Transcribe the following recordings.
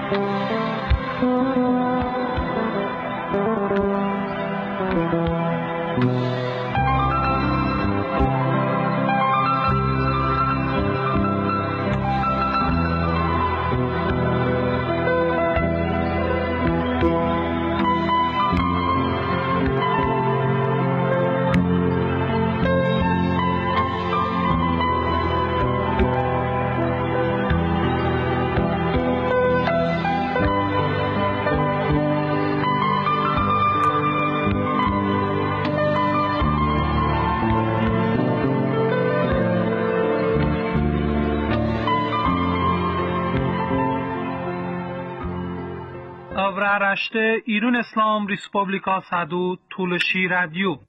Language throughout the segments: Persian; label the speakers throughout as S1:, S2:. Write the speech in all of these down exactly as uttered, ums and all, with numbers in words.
S1: Avraaraște İran İslam Respublika Sadu Tulshi Radio.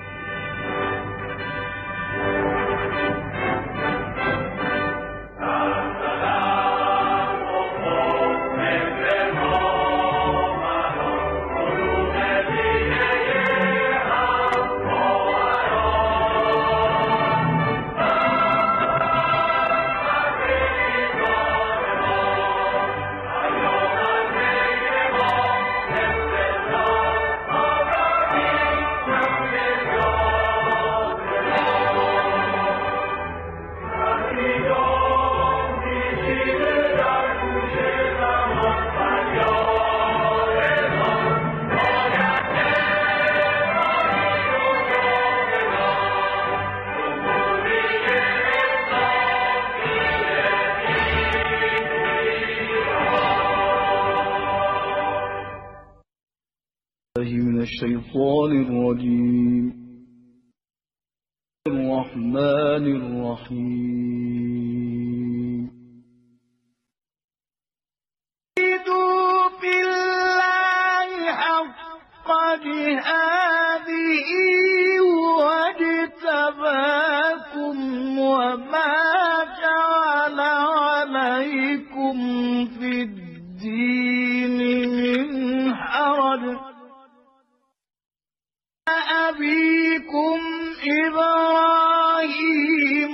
S2: من الشيطان الرجيم الرحمن الرحيم
S3: جاهدوا في الله حق جهاده واجتباكم وما جعل عليكم في الدين من حرج أبيكم إبراهيم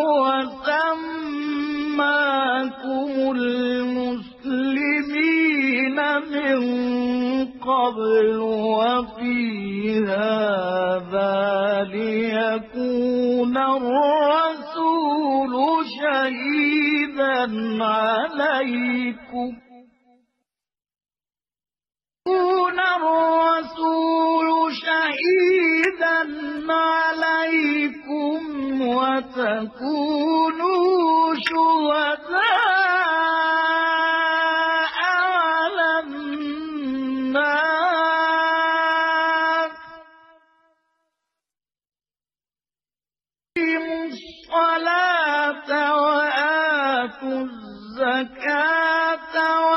S3: وسماكم المسلمين من قبل وفي هذا ليكون الرسول شهيدا عليكم يكون الرسول شهيدا عليكم وتكونوا شهداء على الناس أقيموا الصلاة وآتوا الزكاة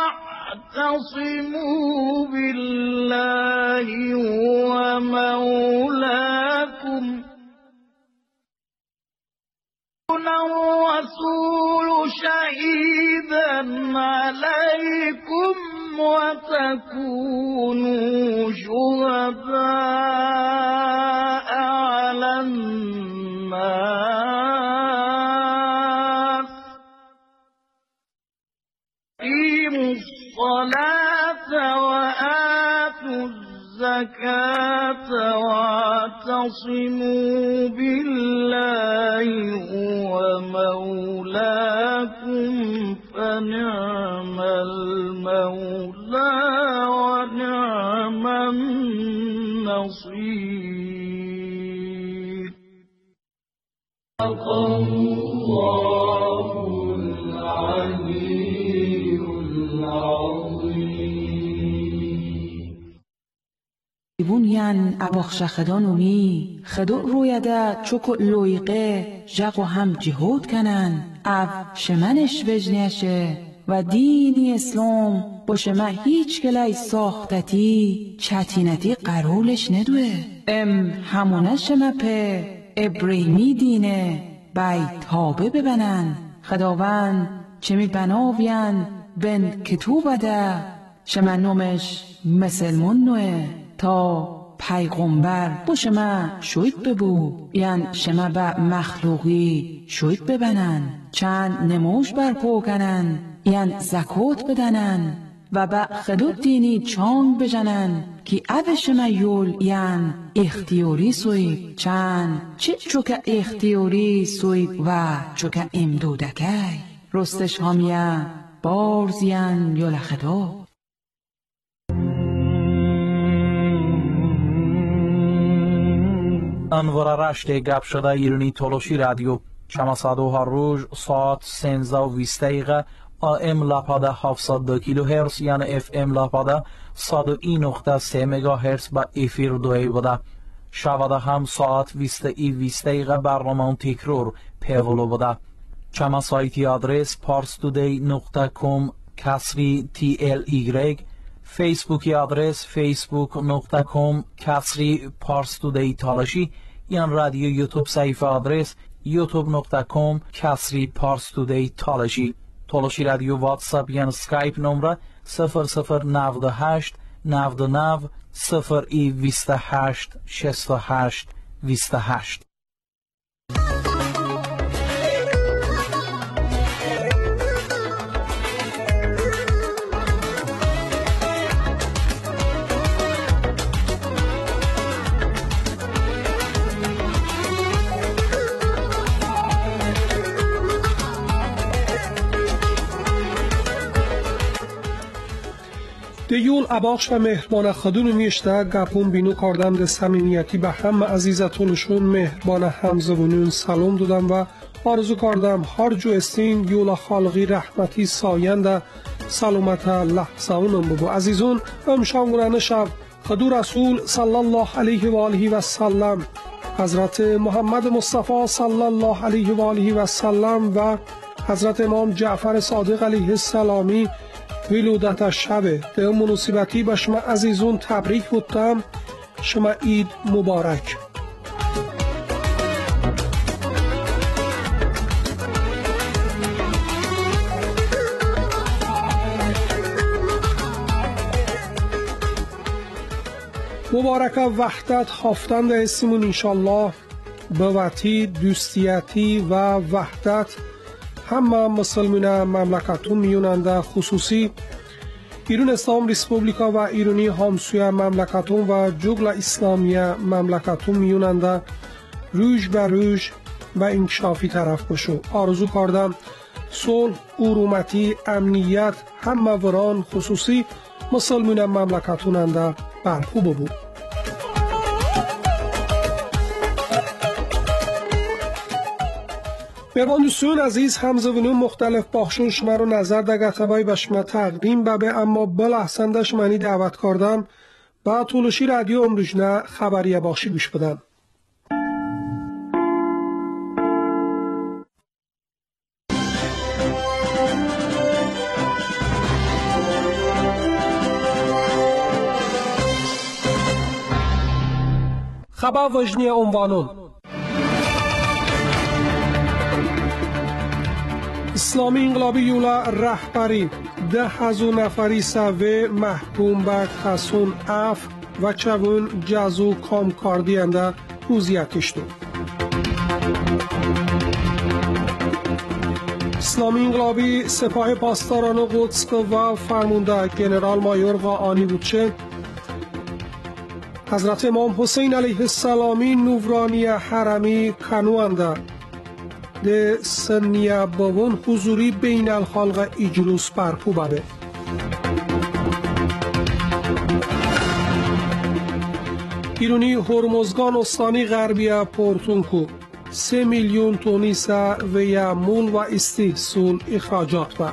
S3: واعتصموا بالله هو مولاكم يكون الرسول شهيدا عليكم وتكونوا شهداء على الناس أقيموا الصلاة وآتوا الزكاة واعتصموا بالله هو مولاكم فنعم المولى ونعم النصير. الله العلي العظيم.
S4: بونيان أبوخ خدانومي خدو رويدا چوكو لويقه جاقو هم جهود کنن او شمنش بجنشه و دینی اسلام با شما هیچ گلای ساختتی چتینتی قرولش ندوه ام همونه شما په ابریمی دینه بای تابه ببنن خداوند چمی بناوین بن کتوبه ده شما نومش مسلمون نوه تا پیغمبر با شما شوید ببو یعن شما با مخلوقی شوید ببنن چند نموش برپو کنن یعن زکات بدنن و با خدود دینی چانگ بجنن که اوش میول یعن اختیاری سوی چند چه چوکا اختیاری سوی و چوکا امدودکی رستش همیه بارزین یول خدود.
S5: انوار رشت گپ شده ایرانی تولوشی رادیو شما صدوها روز ساعت سنزده و بیست دقیقه آم لپاده هفتصد و دو کیلو هرتز یعنی اف ام لپاده صد و یک نقطه سه مگا هرتز با افیر دوی بوده. شباده هم ساعت بیست ای بیست دقیقه برنامه تکرار پیولو بوده. شما سایتی آدرس parstoday نقطه com کسری تی ال ایگرگ، فیسبوکی آدرس facebook نقطه com کسری parstoday تالاشی، یان رادیو یوتیوب صفحه آدرس youtube نقطه com کسری parstoday تالاشی. تالاشی رادیو واتساپ یان سکایپ نمره صفر صفر نود و هشت نود و نه صفر ای بیست و هشت شصت و هشت بیست و هشت.
S6: دیول اباخش و مهربان خدون میشته گپون بینو کردم ده صمیمیتی به همه عزیزتونشون مهربان همزبونون سلام دادم و آرزو کردم هر جو استین یولا خالقی رحمتی ساینده سلامت لحظه اونم بگو. عزیزون امشان شب خدو رسول صلی الله علیه و آله و سلم حضرت محمد مصطفی صلی الله علیه و آله و سلم و حضرت امام جعفر صادق علیه السلامی ولادت شبه ده مناسبتی به شما عزیزون تبریک بودم. شما عید مبارک. مبارک وحدت هفتن ده اسمون انشالله به وطی دوستیتی و وحدت همه مسلمان مملکتون میوننده خصوصی ایران اسلام ریسپوبلیکا و ایرانی همسوی مملکتون و جغل اسلامی مملکتون میوننده روش به روش و انکشافی طرف بشو. آرزو کردم صلح، ارومتی، امنیت همه وران خصوصی مسلمان مملکتوننده برپو ببو. مهربان دوستان عزیز همزبونون مختلف باخشون شما رو نظر در گتبای به شما تقدیم ببه اما بلحسنده شمانی دعوت کردم با تولوشی رادیو امروژنه خبریه باخشی گوش بدن. خبر وجنی عنوانون اسلامی انقلابی یولا رهبری ده هزار نفری سوه محکوم به خسون اف و چون جزو کام کاردینده روزیتش دو. اسلامی انقلابی سپاه پاسداران قدس و فرمانده جنرال مایور قاآنی بودچه حضرت امام حسین علیه السلامی نورانی حرمی کنوانده ده سنیه باون حضوری بین الخلق اجلوس برپو بده. ایرانی هرمزگان استانی غربی پورتونکو سه میلیون تونیسا و یمون و استحصول اخراجات با.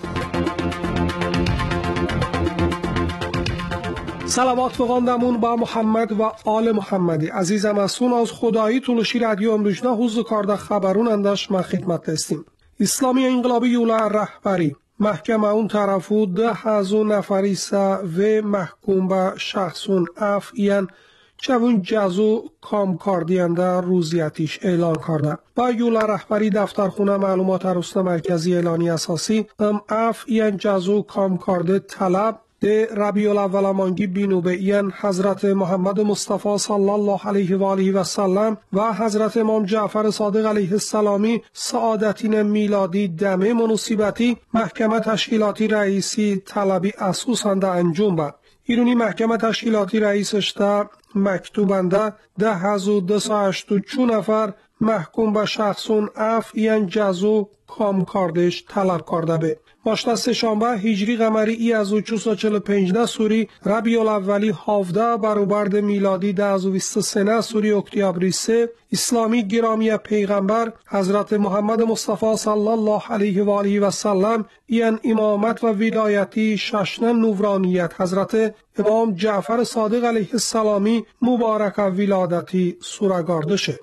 S6: سلامات بخواندمون با محمد و آل محمدی. عزیزم اسون از خدایی تولوشی رادیو امروژنه حوض کارده خبرون انداش ما خدمت دستیم. اسلامی انقلابی یولا رهبری محکمه اون طرفو ده هزار نفری سا و محکوم به شخصون اف این چون جزو کام کاردینده روزیتیش اعلان کرده. با یولا رهبری دفترخونه معلومات رسن مرکزی اعلانی اساسی ام اف این جزو کام کارده طلب د ده ربیع الاول مانگی بینوبئین حضرت محمد مصطفی صلی الله علیه و آله و سلم و حضرت امام جعفر صادق علیه السلامی سعادتین میلادی دمه مناسبتی محکمه تشکیلاتی رئیسی طلبی اسوسنده انجام با ایرونی محکمه تشکیلاتی رئیسش دا مکتوبنده ده هزار دویست و هشتاد و چهار نفر محکوم به شخصون اف این جزو کام کاردش طلب کرده به ماشتا سهشنبه هجری قمری ای از چهارصد و چهل و پنج سوری ربیع الاولی هفده برابر میلادی ده هزار و بیست و سه سوری اکتبر سه اسلامی گرامی پیغمبر حضرت محمد مصطفی صلی الله علیه و آله و سلم این امامت و ولایتی ششن نورانیت حضرت امام جعفر صادق علیه السلامی مبارک ولادتی سورگاردشه.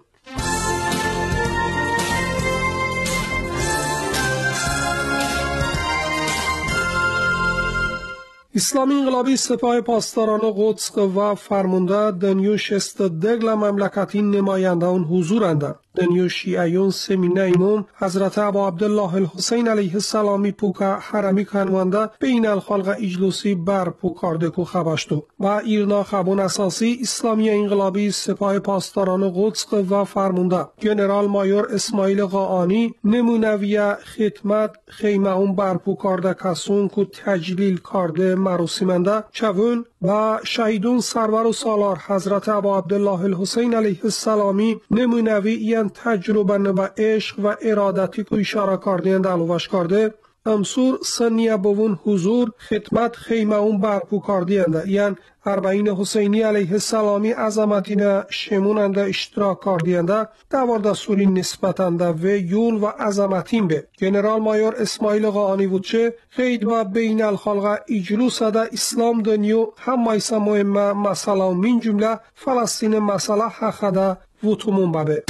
S6: اسلامی انقلابی سپاه پاسداران قدس و فرمانده دنیو شست دگل مملکتی نماینده اون حضورند. دنیو شیعیون سمینه ایموم حضرت ابا عبدالله الحسین علیه السلامی پوکا حرمی کنونده بین الخلق اجلوسی بر پوکارده کو خبشتو و ایرنا خبون اساسی اسلامی انقلابی سپاه پاسداران قدس و فرمانده جنرال مایور اسماعیل قاآنی نمونویه خدمت خیمه اون بر پوکارده کسون کو تجلیل کارده مراسمنده چون و شهیدون سرور و سالار حضرت ابا عبدالله الحسین علیه السلامی نمونوی این تجربه و عشق و ارادتی که اشاره کردند علوش کرده امسور سنیه بوون حضور خدمت خیمه اون برپو کردند یعنی اربعین حسینی علیه السلامی عظمتین شموننده اشتراک کردند دوارده سوری نسبتنده و یول و عظمتین به جنرال مایور اسماعیل قاآنی وچه خید و بین الخلق اجلوس ده اسلام دنیو هم مایسا مهمه مسئله و من جمله فلسطین مسئله حق ده وطمون ببه.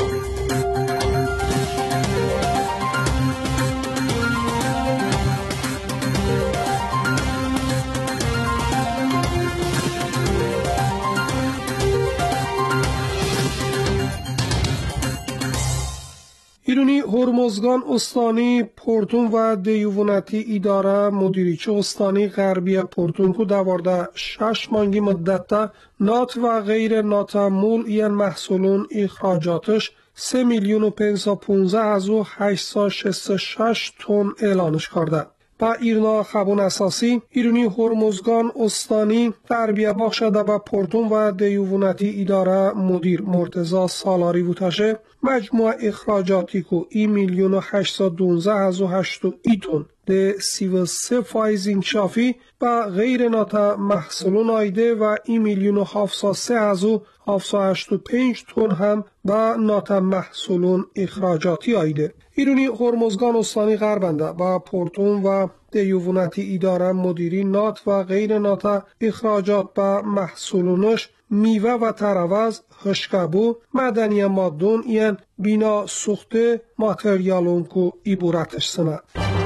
S6: ایرونی هرمزگان استانی پورتون و دیوونتی اداره مدیریچه استانی غربی پورتون کو دوارده شش مانگی مدت نات و غیر نات مول این محصولون اخراجاتش سه میلیون و پنجصد و پانزده هزار هشتصد و شصت و شش تن اعلانش کرده. با ایرنا خبون اساسی ایرونی هرمزگان استانی تربیه بخشده با پورتون و دیوونتی اداره مدیر مرتضی سالاری وتشه مجموع اخراجاتی کو ای میلیون و هشتصد و دونزده هزار و هشتاد ای تن ده سی و سه فایز انکشافی و غیر ناتا محصولون آیده و ای میلیون و هفتصد و سه هزار و هفتصد و هشتاد و پنج تن هم با ناتا محصولون اخراجاتی آیده. ایرونی هرمزگان استانی غربنده با پورتون و دیوونتی اداره مدیری نات و غیر ناتا اخراجات با محصولونش میوه و تروز هشکبو مدنی مادون این بینا سخته ماتریالون کو ایبورتش سنه.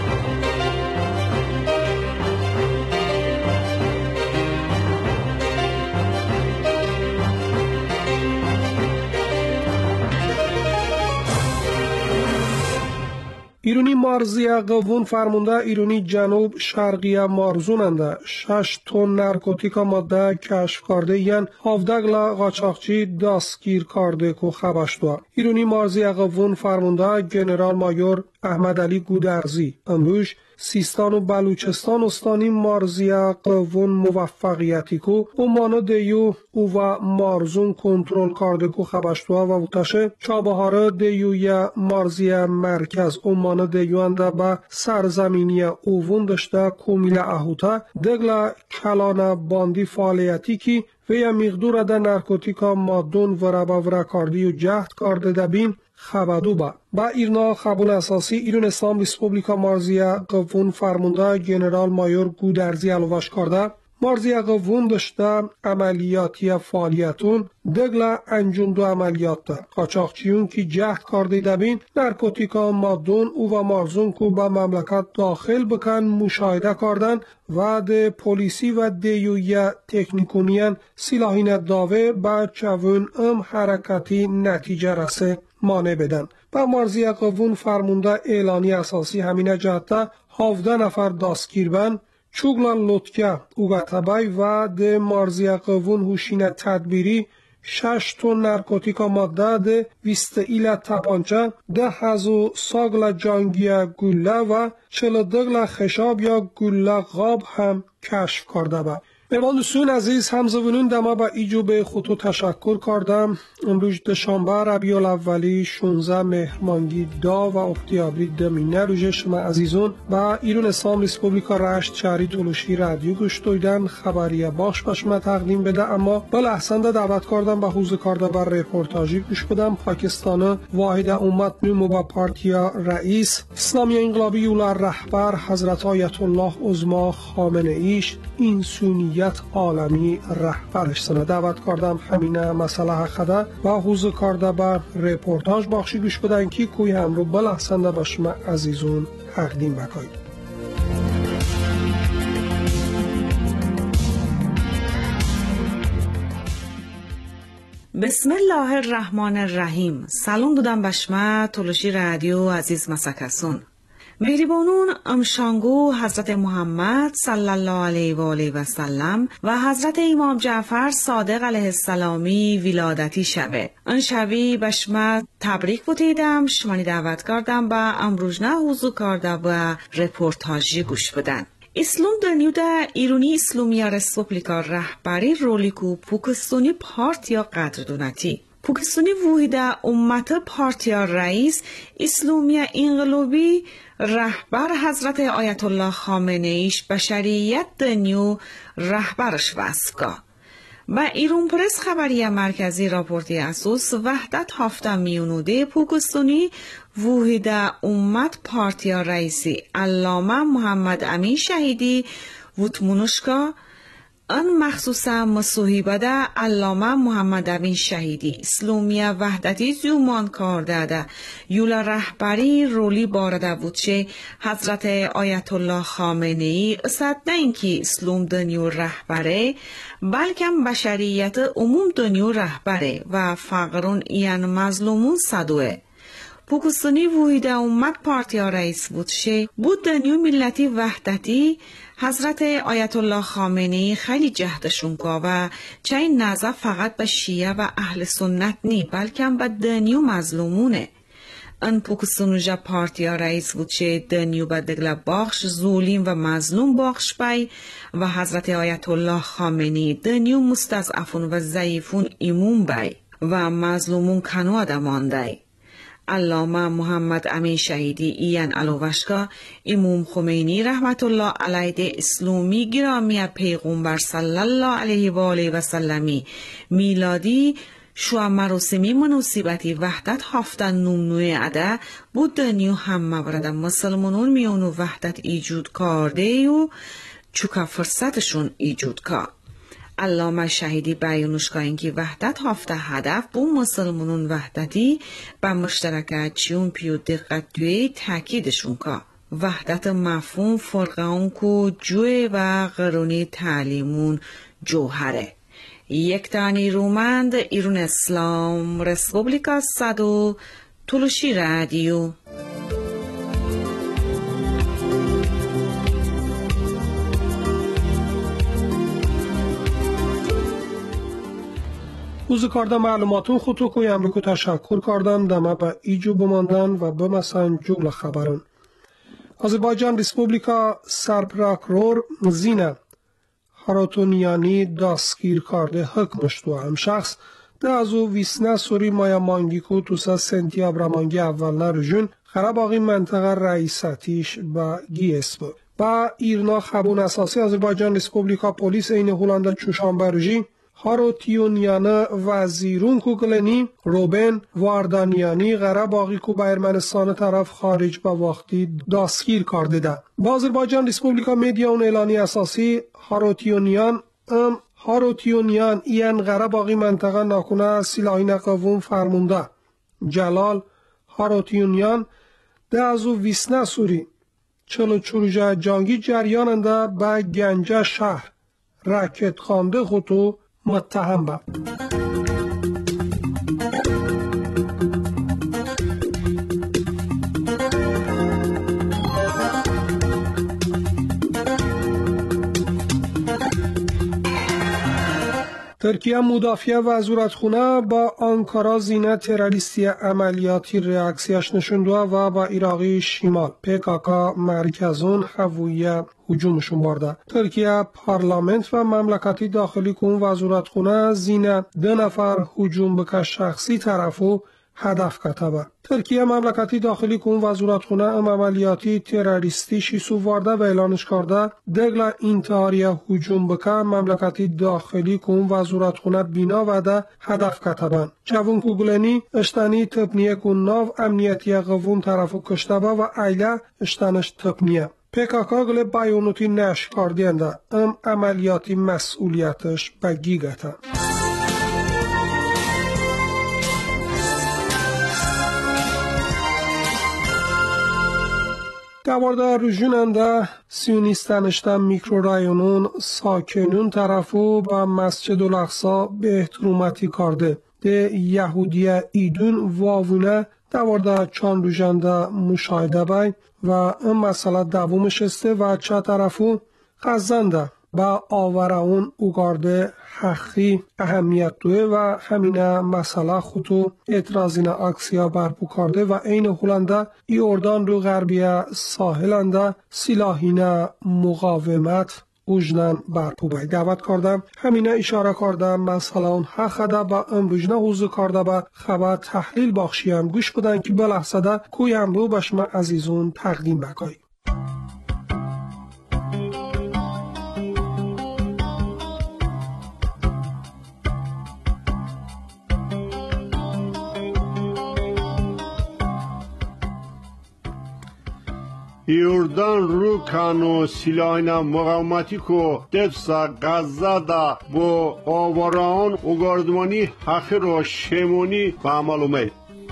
S6: ایرونی مارزیه قوون فرمونده ایرونی جنوب شرقیه مارزوننده شش تن نرکوتیکا ماده کشف کرده ین هفدگلا قاچاقچی دستگیر کرده کو خبشتوا. ایرونی مارزیه قوون فرمونده جنرال مایور احمد علی گودرزی امروز سیستان و بلوچستان استانی مارزیه قوون موفقیتی کو اومانو دیو او و مارزون کنترل کرده کو خبشتوا و وطشه چابهاره دیو یا مارزیه مرکز اومانو دیو انده با سرزمینی اوون داشته کومیل احوتا دگلا کلانه باندی فعالیتی کی و یا مقدور ده نرکوتیکا مادون و ربا و رکاردی و جهد کرده دبین خبدو با. با ایرنا خبون اساسی ایران اسلام ریسپوبلیکا مارزیه قوون فرمونده جنرال مایور گودرزی علوش کرده مارزیه قوون داشته عملیاتی فعالیتون دگلا انجام دو عملیات ده قاچاقچیون که جهد کرده دبین نرکوتیکا مادون او و مارزون کو با مملکت داخل بکن مشاهده کردن و ده پولیسی و دیویا تکنیکونیان سلاحین داوه با چون ام حرکتی نتیجه رسه مانع بدن. با مارزیه قوون فرمونده اعلانی اساسی همینه جهته هفده نفر دستگیر بن چوگلا لطکه اوگتبای و ده مارزیقوون هوشین تدبیری شش تن نرکوتیکا ماده ده ویست ایل تپانچه ده هزو ساگل جانگی گله و چل دگل خشاب یا گله غاب هم کشف کرده با. مهمان دوستان عزیز همزبونون دما با ایجو به خودتو تشکر کردم. امروز دوشنبه ربیع الاولی شانزده مهر مانگی دا و اکتبر دمینه روز شما عزیزون با ایران اسلام ریسپوبلیکا رشت شهری تولوشی رادیو گوش دویدن خبریه باش با شما تقدیم بده، اما با لحظنده دعوت کردم با حوزه کرده بر رپورتاجی گوش بدم. پاکستان واحد امت نمو با پارتیا رئیس اسلامی انقلابی اولا رهبر حضرت آیت الله عظما خامنه ایش این سونی عالمی رهبرش سنه دعوت کردم همینه مسئله خدا و حوزه کرده با رپورتاج باخشی گوش بدن که کوی هم رو بلحسنده با شما عزیزون تقدیم بکنید.
S7: بسم الله الرحمن الرحیم. سلام دادم به شما تولوشی رادیو عزیز مسکسون. مهربانون امشانگو حضرت محمد صلی الله علیه و آله و سلم و حضرت امام جعفر صادق علیه السلامی ولادتی شبه. ان شبی به شما تبریک بودیدم. شمانی دعوت کردم با امروزنه حضور کرده و رپورتاجی گوش بدن. اسلام دنیوده ایرانی اسلامی رسپوبلیکا رهبری رولیکو پوکستونی پارتیا قدردونتی. پوکستونی وحده امت پارتیا رئیس اسلامی انقلابی رهبر حضرت آیت الله خامنه ایش بشریت دنیو رهبرش واسکا. با ایران پرس خبری مرکزی راپورتی اساس وحدت هفته میونوده پوکستونی وحده امت پارتیا رئیسی علامه محمد امین شهیدی وطمونشکا ان مخصوصا مصوحیبه ده علامه محمد امین شهیدی اسلامی وحدتی زیومان کرده ده یولا رهبری رولی بارده بود چه حضرت آیت الله خامنه ای اصد نه اینکه اسلام دنیو رهبره بلکه بشریت عموم دنیو رهبره و فقرون این مظلومون صدوه. پوکستانی وحده امت پارتیا رئیس بود شه بود دنیو ملتی وحدتی حضرت آیت الله خامنه‌ای خیلی جهدشون که و چه این نظر فقط به شیعه و اهل سنت نی بلکه به دنیو مظلومونه. ان پوکستانوژا پارتیا رئیس بود چه دنیو به دگل باخش زولیم و مظلوم باخش بای و حضرت آیت الله خامنه‌ای دنیو مستضعفون و ضعیفون ایمون بای و مظلومون کنو آدماندای. علامه محمد امین شهیدی این علوشکا امام خمینی رحمت الله علیه اسلامی گرامی پیغمبر صلی الله علیه و آله و سلمی میلادی شو مراسمی مناسبتی وحدت هفته نومنوی عده بود دنیو هم مورد مسلمانون میانو وحدت ایجود کرده و چوکا فرصتشون ایجود کرد. علامه شهیدی بیانش که اینکه وحدت هفته هدف بو مسلمانون وحدتی با مشترکت چیون پیو دقت دوی تاکیدشون که وحدت مفهوم فرقان کو جوی و قرونی تعلیمون جوهره. یک تانی رومند ایران اسلام رسپوبلیکا صدو تولوشی رادیو.
S6: اوزه کردم معلوماتون خودتو کوی امریکو تشکر کردم دمه با ایجو بماندن و بمسن جوگل خبرن. آذربایجان ریسپوبلیکا سرپراکرور زینه هاراتونیانی دستگیر کرده حکمش تو هم شخص ده از او ویسنه سوری مایا مانگی کو توسا سنتیابر مانگی اول نروژون خراب آقی منطقه رئیساتیش با گیس بود. با ایرنا خبون اساسی آذربایجان ریسپوبلیکا پولیس این هولندا چوشان بروژی هاروتیونیانه وزیرون کوکلنی روبن واردانیانی غره باقی کو به ارمنستان طرف خارج با وقتی دستگیر کرده ده. با آذربایجان ریسپوبلیکا میدیا اون اعلانی اساسی هاروتیونیان ام هاروتیونیان این غره باقی منطقه ناکنه سلاحی نقوون فرمونده جلال هاروتیونیان ده از او ویسنه سوری چلو چروجه جانگی جریاننده به گنجه شهر راکت خانده خودتو متهم با. ترکیه مدافع وزارتخانه با آنکارا زینه تروریستی عملیاتی reaksiyаш نشونده و با عراقی شمال پیکاکا مرکزون هویه هجومشون برده. ترکیه پارلمنت و مملکتی داخلی کن وزارتخانه زینه دو نفر هجوم بکه شخصی طرفو هدف کتبه. ترکیه مملکتی داخلی کن وزارتخانه ام عملیاتی تروریستی شیسو وارده و اعلانش کرده دگل انتحاریه هجوم بکه مملکتی داخلی کن وزارتخانه بینا و ده هدف کتبن. جوون کوگلنی اشتنی تبنیه کن ناو امنیتی غوون طرفو کشتبه و ایله اشتنش تبنیه. پیکاکا گل بایونوتی نش کاردینده ام عملیاتی مسئولیتش بگیگته. دوارده رژوننده سیونیستانشتن میکرورایونون ساکنون طرفو با مسجد الاقصا به احترومتی کرده. ده یهودی ایدون واوونه دوارده چان رژونده مشاهده بای و این مسئله دومش استه و چه طرفو غزنده با آوره اون اوگارده حقی اهمیت دوه و همینه مسئله خودو اعتراضین اکسیا برپو کرده و این هولنده ای اردان رو غربیه ساحلنده سلاحین مقاومت اوجنن برپو باید دعوت کردم همینه اشاره کردم مسئله اون حق ده با امروجنه حوضو کرده با خبر تحلیل باخشیم گوش بدن که بلحظه ده کویم رو بشما عزیزون تقدیم بکایی.
S8: یوردان رو کانو سلاحین مقاومتی کو دفسا غزه دا با آواران اوگاردمانی حقی رو شمونی به عمل اومد.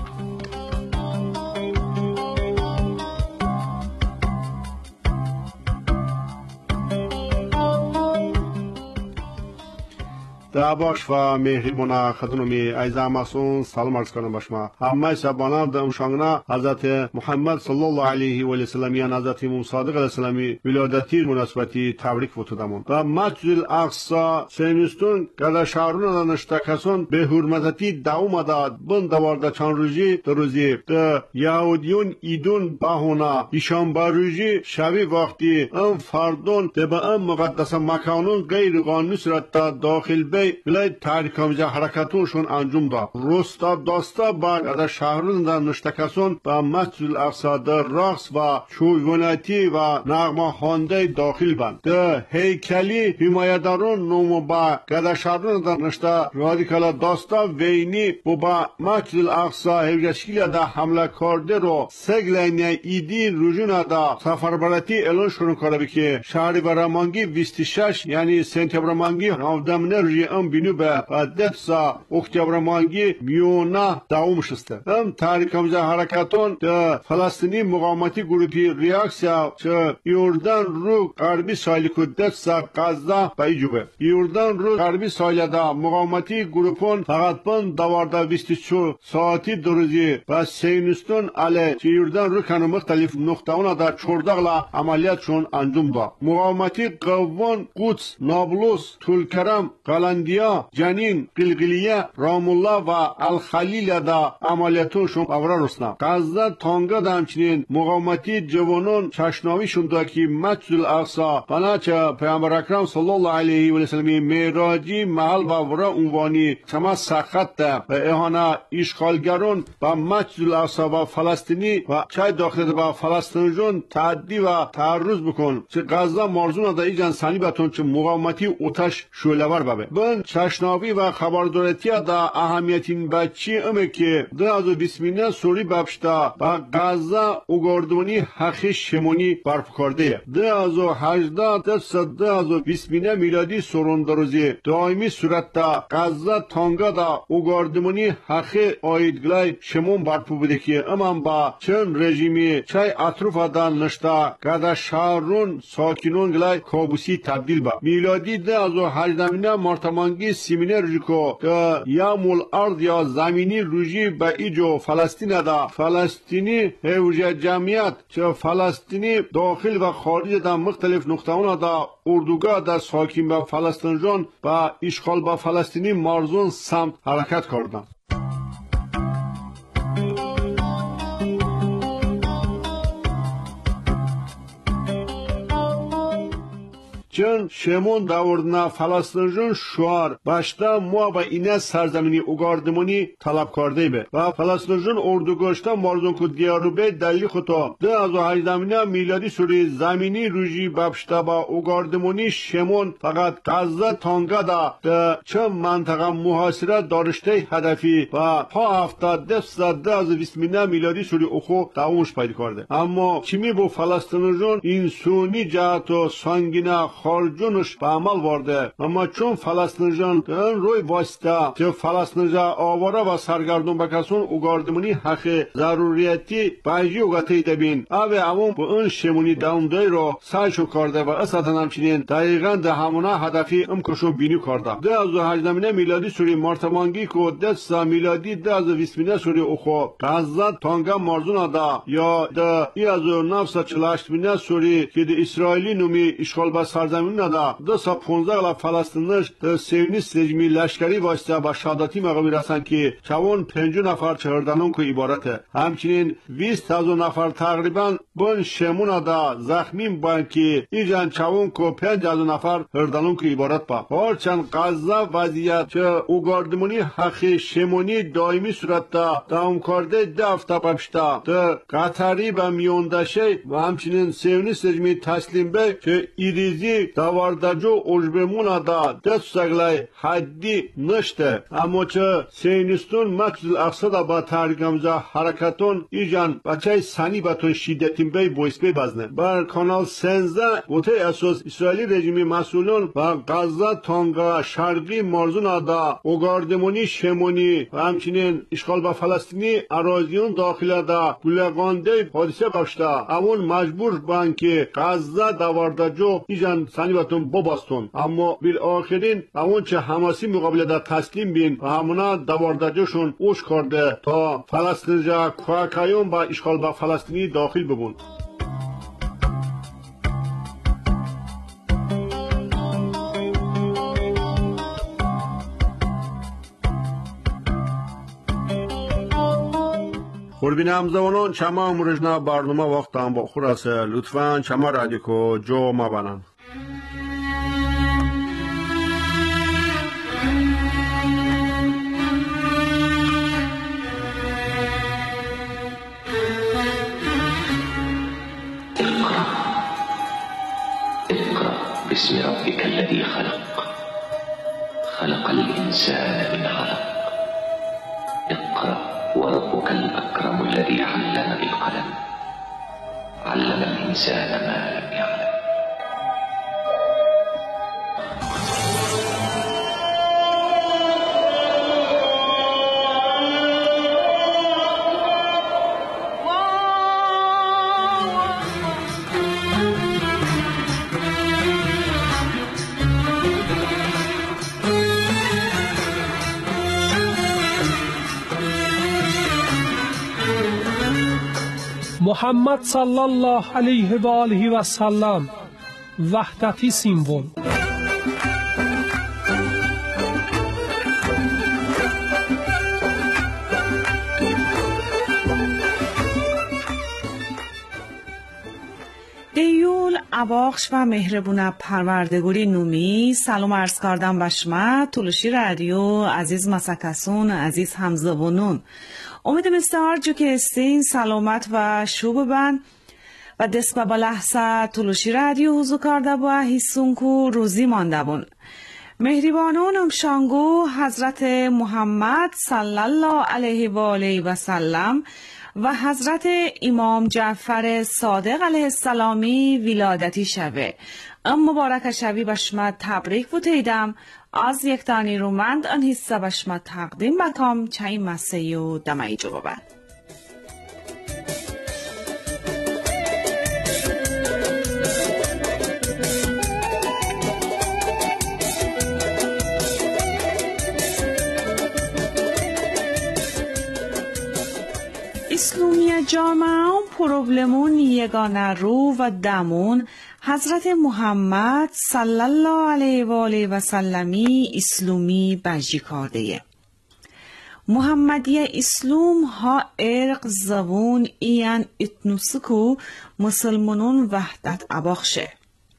S8: دعواش و مهربان خدمتی عزیز مسئول سلام عرض کنم باشما. همه سبانان دم شانگنا حضرت محمد صلی الله علیه و سلم یا حضرت امام صادق علیه السلامی ولادتی مناسبتی تبریک وتودمون. و مسجد الاقصا سینستون کدا شهرون دانشتکسون به حرمتی دوام داد بند دوارده چند روزی در روزی د یهودیون ایدون باهونا ایشان باروجی شبی وقتی ام فردون به ام مقدس مکانون غیر قانونی صورت داخل به ولای تحریک‌آمیز حرکتونشون انجام داد. روستا داستا بعد از شهرون در نشتکسون با مسجد الاقصا در رقص و شویونتی و نغمه خوانده داخل بند. در هیکلی حمایتداران نومو با گدا شهرون در نشتا رادیکال داستا وینی و با مسجد الاقصا هیجشکیل در حمله کرده رو سگلینی ایدی رجوع دا سفربرتی اعلان شروع کرده که شهری برامانگی بیست و شش یعنی سپتامبر مانگی نودم ام بینو به دفسا اکتبر مانگی میونا دوام شسته. ام تحریک‌آمیز حرکتون د فلسطینی مقاومتی گروپی ریاکسیا چه یوردان رو غربی ساحل کو دفسا غزه بایجوبه. یوردان رو غربی ساحل دا مقاومتی گروپون فقط بند دوارده بیست و چهار ساعتی دروزی و سینستون علی چه یوردان رو کنو مختلف نقطه‌ها دا چردغلا عملیاتشون انجام داد. مقاومتی قوون قدس نابلس طولکرم قلندیا جنین قلقلیه رامالله و الخلیل دا عملیاتشون اورا رسنا. غزه تانگا دا همچنین مقاومتی جوانان چشناویشون دا که مسجد الاقصا بناچه پیامبر اکرم صلی الله علیه و سلم معراجی محل و ورا عنوانی چما سخت ده و اهانه اشغالگران با مسجد الاقصا و فلسطینی و چای داخل با فلسطینیون تعدی و تعرض بکن چه غزه مرزون دا ایجان سانی بتون چه مقاومتی اوتش شولور بابه. بن چشناوی و خبردارتی دا اهمیتین بچی امه که دو هزار و بیست مینه سوری ببشتا با غزه اوگاردمانی حقی شمونی برپ کرده. دو هزار و هجده دست دو هزار و بیست مینه میلادی سورون دروزی دائمی صورت دا غزه تانگا دا اوگاردمانی حقی آیدگلای شمون برپ بوده که امان با چند رژیمی چای اطروف دا نشتا گدا شهرون ساکنون گلای کابوسی تبدیل با. میلادی دو هزار و هجده مینه مرتب مارتمانگی سیمینر جکو که یامول ارد یا زمینی روژی به ایجو فلسطین دا فلسطینی هوجه جمعیت چه فلسطینی داخل و خارج دا مختلف نقطه‌ها دا اردوگاه دا ساکن به فلسطین جان با اشغال به فلسطینی مارزون سمت حرکت کردند. چون شمون داوردنا فلسطین جان شوار باشتا مو با اینه سرزمینی اوگاردمونی طلب کرده به و فلسطین جان اردوگاشتا مارزون کو دیاروبه دلی خطا دو هزار و هجده میلادی سوری زمینی روژی بابشتا با اوگاردمونی شمون فقط غزه تانگا دا ده چه منطقه محاصره دارشته هدفی و پا هفتاد دفت ده هزار و بیست میلادی سوری اخو داونش پیدا کرده. اما چیمی بو فلسطین جان این سونی جهت و سانگینا خارجونش به عمل وارده. اما چون فلسطین جان دن روی واسطه که فلسطین جان آواره و سرگردون بکسون اوگاردمونی حق ضروریتی بایجی اوگاتی دبین اوه همون با اون شمونی داونده رو سایشو کرده و اصلا همچنین دقیقا ده همونه هدفی امکشو بینی کرده. ده هزار و هجده میلادی سوری مارتمانگی که دست میلادی ده هزار و بیست سوری اخو غزه تانگا مارزون دا یا ده ای هزار و نهصد و چهل و هشت سوری که ده اسرائیلی نومی اشغال به سرزمین ندا دو سال پانزده فلسطینیش در سیونیست رژیمی لشکری واسطه با شهادتی مقامی رسند که چون پنج نفر چهردنون که عبارته. همچنین بیست هزار نفر تقریبا بن شمون دا زخمی بان که ایجان چون که پنج هزار نفر هردنون که عبارت با هرچند غزه وضعیت چه اوگاردمونی حقی شمونی دائمی صورت دا داوم کرده ده هفته پشتا در قطری و میوندشه و همچنین سیونیست رژیمی تسلیم به که ایریزی داوارداجو اوجبمونا دا دست سگلای حدی نشته. اما چه سینستون مسجد الاقصی دا با تحریکمزا حرکتون ایجان بچه سنی باتون شیدتین بی بویس بی بزنه. بر کانال سنزده گوته اساس اسرائیلی رژیمی مسئولون و غزه تانگا شرقی مارزون دا اوگاردمونی شمونی و همچنین اشغال با فلسطینی اراضیون داخل دا گلگانده حادثه باشتا همون مجبور بان که غزه داوارداجو ایجان سنی باتون بباستون. اما بالآخرین همون چه حماسی مقابل دا تسلیم بین و همونا داوارداجوشون اوش کرده تا فلسطین جا کوکایون با اشغال با فلسطینی داخل ببون. خوربین همزوانان چما امروزنا برنامه وقت هم با خورسه لطفاً چما رادیو کو جو ما بنام.
S9: باسم ربك الذي خلق خلق الإنسان من علق اقرأ وربك الأكرم الذي علم بالقلم علم الإنسان ما لم يعلم.
S6: محمد صلی الله علیه و آله و سلم وحدتی سیمبل.
S7: دیول اباخش و مهربونه پروردگاری نومی سلام عرض کردم به شما تولشی رادیو عزیز مسکسون عزیز همزبانون. امیدم استعار جو که استین سلامت و شوب بند و دست به بلحظه تولشی رادیو حضور کرده با حسون کو روزی مانده بون. مهربانون شانگو حضرت محمد صلی الله علیه و آله و سلم و حضرت امام جعفر صادق علیه السلامی ولادتی شوه. ام مبارک شوی به شما تبریک بوتیدم. از یک تانی رومند ان حصه به شما تقدیم بکام چای مسیح و دمایی جوابن. اسلومی جامعه پروبلمون یگانه رو و دمون حضرت محمد صلی الله علیه و آله و سلمی اسلومی بجی کرده. محمدیه اسلام ها ارق زبون ایان اتنوسکو مسلمانون وحدت اباخشه.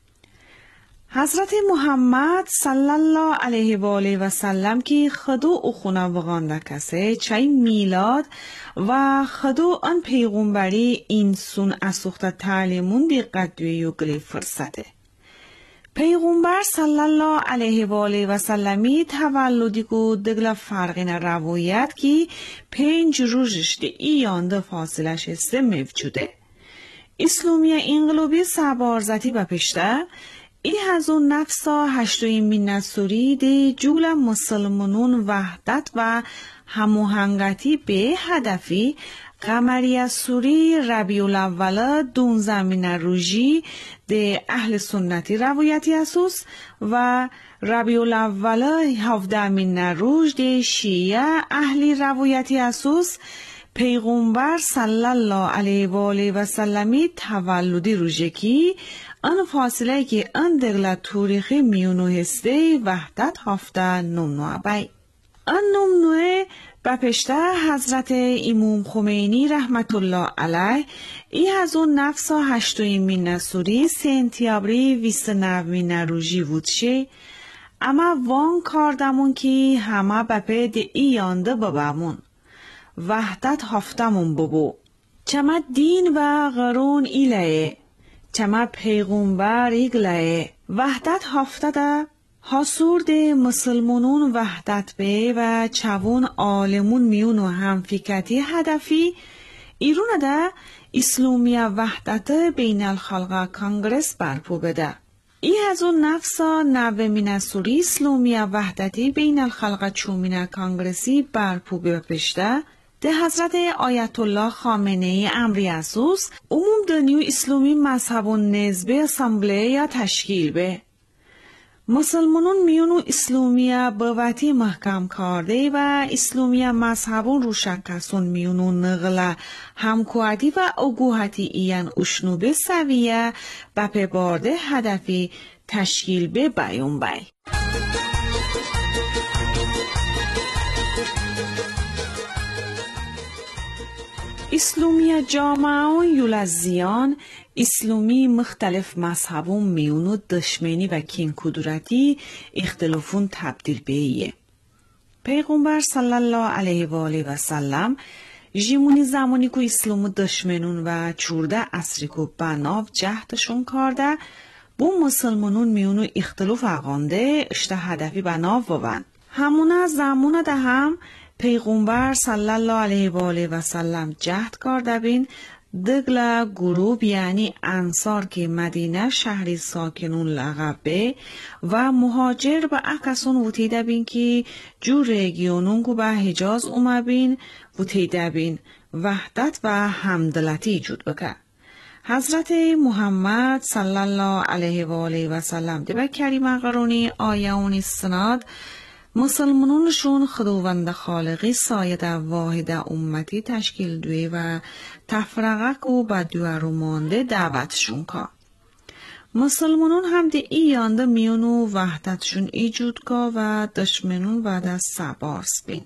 S7: حضرت محمد صلی الله علیه و آله و سلم که خدو اخونا وغانده کسه چای میلاد و خدو آن پیغمبری این سون اسوخت تعلیمون بی قدوی و گلی فرسته. پیغمبر صلی الله علیه و آله و سلمی تولدی کو دگلا فرقین روایت کی پنج روزش دی ایانده فاصلش است موجوده. اسلامی انقلابی سبارزتی و پشته ای هزون نفسا هشتوی مینسوری دی جول مسلمانون وحدت و هموهنگتی به هدفی قمری سوری ربیع الاول دون زمین روژی ده اهل سنتی روایتی اسوس و ربیع الاول هفدهمین روژ ده شیعه اهلی روایتی اسوس پیغمبر صلی الله علیه و آله و سلمی تولدی روژه کی آن فاصله که آن دگلت تاریخی میونو هسته وحدت هفته نمنوه بای آن نمنوه و پشته حضرت امام خمینی رحمت الله علیه ای از اون نفسا هشتوی مین نسوری سنتیابری ویست نومین روژی وودشه اما وان کاردمون که همه بپه دی ای یانده ببامون وحدت هفتمون ببو چما دین و غرون ایلایه چما پیغمبر ایگلایه وحدت هفته ده حصور ده مسلمانون وحدت به و چوون عالمون میون و همفکرتی هدفی ایرون ده اسلامی وحدت بین الخلق کانگرس برپو بده. ای از اون نفسا نومین سوری اسلامی وحدتی بین الخلق چومین کانگرسی برپو بپشته ده حضرت آیت الله خامنه ای امری اسوس عموم دنیو اسلامی مذهب و نزبه اسامبله یا تشکیل به مسلمانون میونو اسلامیه بواتی محکم کرده و اسلامیه مذهبون رو شکستون میونو نغله همکوهتی و اگوهتی ایان اشنوبه سویه بپه بارده هدفی تشکیل به بیون بی. اسلامیه جامعون یولزیان اسلامی مختلف مذهبون میونو دشمنی و کین کدورتی اختلافون تبدیل بیه. پیغمبر صلی الله علیه و آله و سلم جیمونی زمانی که اسلامو دشمنون و چورده اصری که بناف جهدشون کرده بو مسلمانون میونو اختلاف اقانده اشته هدفی بناف ببن. همونه زمونه ده هم پیغمبر صلی الله علیه و آله و سلم جهد کرده بین دگلا گروب یعنی انصار که مدینه شهری ساکنون لقب به و مهاجر به اکسون وطیده بین که جو رگیونون که به حجاز اومه بین وطیده بین وحدت و همدلتی ایجود بکن. حضرت محمد صلی الله علیه و آله و سلم ده به کریم قرونی آیهونی سناد مسلمانونشون خداوند خالقی ساید واحد امتی تشکیل دوی و تفرقه و بدوه رو مانده دعوتشون که مسلمانون هم دی ایانده میونو وحدتشون ایجود که و دشمنون و دست سبارس بین.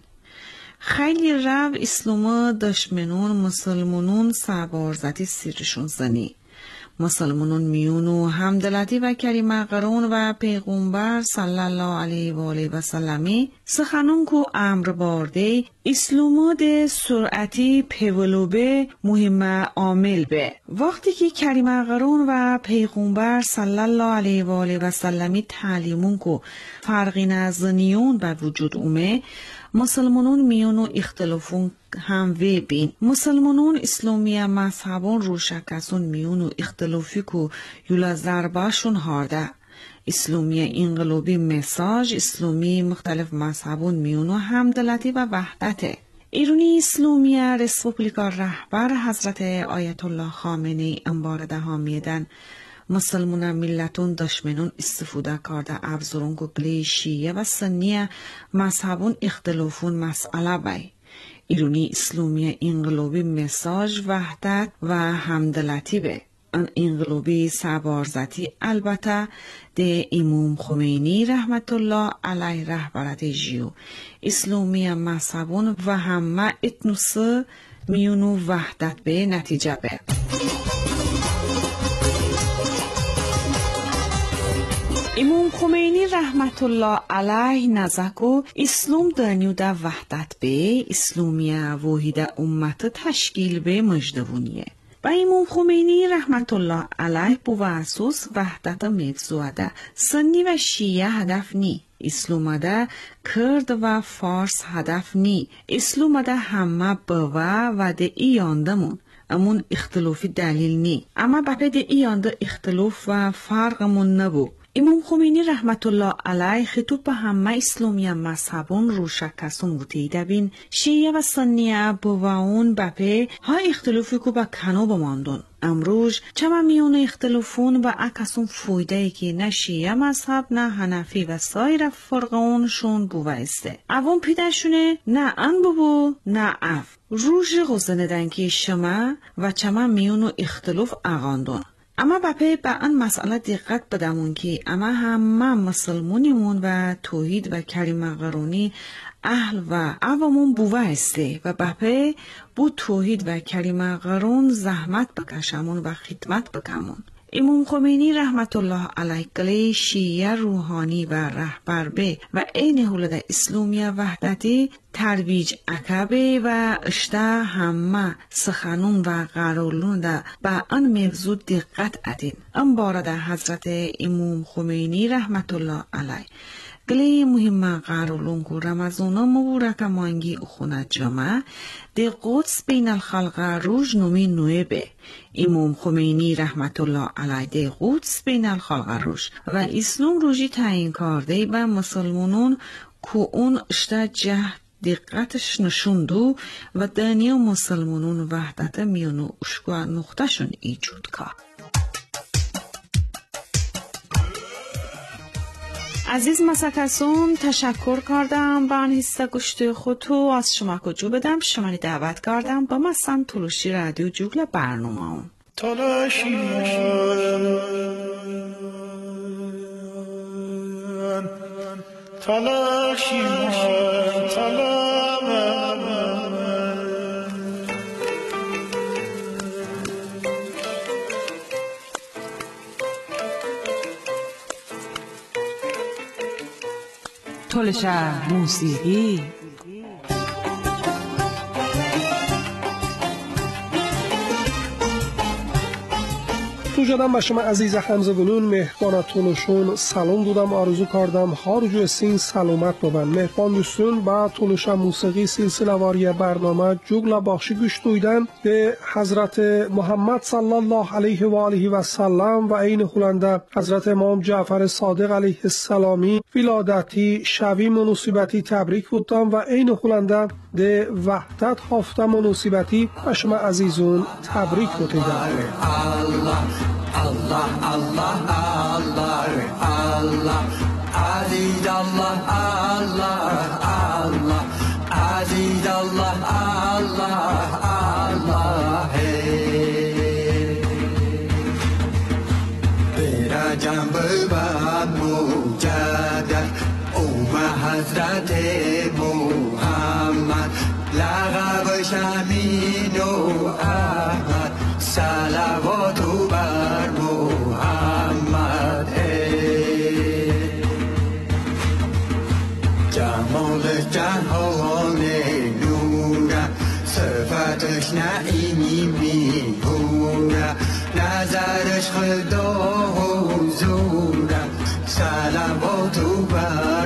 S7: خیلی رو اسلام دشمنون مسلمانون سبارزتی سیرشون زنی. مسلمانون میونو همدلتی و کریم قرون و پیغمبر صلی الله علیه و آله و سلمی سخنون کو امر بارده اسلامو ده سرعتی پولوبه مهم عامل به وقتی که کریم قرون و پیغمبر صلی الله علیه و آله و سلمی تعلیمون کو فرقی نزنیون به وجود اومه مسلمانون میونو اختلافون هم وی بین مسلمانون اسلامی مذهبون رو شکستون میونو اختلافی کو یولا ضرباشون هارده اسلامی انقلابی مساج اسلامی مختلف مذهبون میونو همدلتی و وحدته. ایرانی اسلامی رسپوبلیکا رهبر حضرت آیت الله خامنه انبار ده هامیدن مسلمان ملتون دشمنون استفاده کرده افزارون گلی شیعه و سنیه مذهبون اختلافون مسئله بای. ایرونی اسلامی انقلابی مساج وحدت و همدلتی به ان انقلابی سبارزتی البته ده امام خمینی رحمت الله علیه رهبرت جیو اسلامی مذهبون و همه اتنوس میونو وحدت به نتیجه به امام خمینی رحمت الله علیه نزدیک اسلام دنیو ده وحدت به اسلامی واحد امت تشکیل به مجدونیه و امام خمینی رحمت الله علیه بو اساس وحدت موضوعه سنی و شیعه هدف نی اسلام ده کرد و فارس هدف نی اسلام ده همه بوا و ده ایاندمون امون اختلافی دلیل نی اما بقید ایانده اختلاف و فرقمون نبو امام خمینی رحمت الله علیه خطوب به همه اسلامی مذهبون روشکسون بوده بین شیعه و سنیه بواون بپه ها اختلافی که با کنو بماندون امروز چما میون اختلافون و اکسون فویده ای که نه شیعه مذهب نه حنفی و سایر فرقونشون بوایسته اوان پیدشونه نه ان ببو نه اف روش غزنه دنکی شما و چما میون اختلاف اغاندون اما بپی به این مسئله دقت بدمون که اما همه مسلمونیمون و توحید و کلمه قرآنی اهل و عوامون بوه استه و بپی بو توحید و کلمه قرآن زحمت بکشمون و خدمت بکمون. امام خمینی رحمت الله علیه کلی شیعه روحانی و رهبر به و این حولد اسلامی وحدتی ترویج عقبه و اشته همه سخنون و قرارلون ده به آن موضوع دقت ادین. ام بارد حضرت امام خمینی رحمت الله علیه کلی مهم قرارلون کو رمضان مبارک مانگی اخونا جمعه ده قدس بین الخلق روز نومی نوه به امام خمینی رحمت الله علیه ده قدس بین الخلق روز و اسلام روزی تعیین کرده به مسلمانون که اون اشته جهد دقتش نشوندو و دنیا مسلمانون وحدت میانو اشکو نقطهشون ایجود که عزیز مسکسون تشکر کردم با این حصه گوشت خودتو از شما کجو بدم شما دعوت کردم با مثلا تلوشی رادیو جوگل برنامه هم
S3: تلاشی تلاشی
S4: تلش موسیقی
S6: تو جدم به شما عزیز همزبونون مهربان تونشون سلام دادم آرزو کردم هر جو سین سلامت ببن مهربان دوستون با تونش موسیقی سلسله واری برنامه جوگل باخشی گوش دویدن به حضرت محمد صلی الله علیه و آله و سلم و این خلنده حضرت امام جعفر صادق علیه السلامی ولادتی شوی مناسبتی تبریک بودم و این خلنده ده وحدت هفته مناسبتی به شما عزیزون تبریک بودم
S3: Allah, Allah, Allah, Allah, Aziz Allah, Allah, Allah, Aziz Allah, Allah, Allah, hey. Tera jamb bab mujadad, Oma Hazrat Muhammad, Lagab Shamino Ahmad, Salavatu bar Muhammad Jamal jahan nura Sifatish naimi mihura Nazarish khida huzura Salavatu bar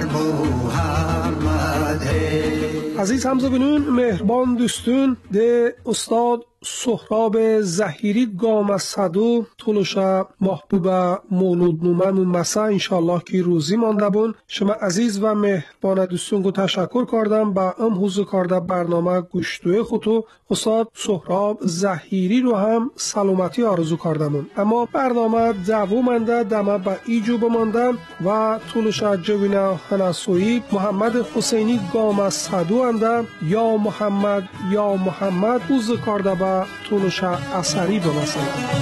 S3: Muhammad
S6: عزیز همزبونون مهربان دوستون ده استاد سهراب زهیری گام از صدو طولشا محبوب مولود نومن مسا انشالله که روزی مانده بون. شما عزیز و مهربان دوستون کو تشکر کردم با ام حضور کرده برنامه گوشتوی خودو استاد سهراب زهیری رو هم سلامتی آرزو کردمون. اما برنامه دومنده دمه با ایجو بماندن و طولشا جوینا هنسوی محمد حسینی گام از صدو انده یا محمد یا محمد حضور کرده با طولشا اثری بمسن.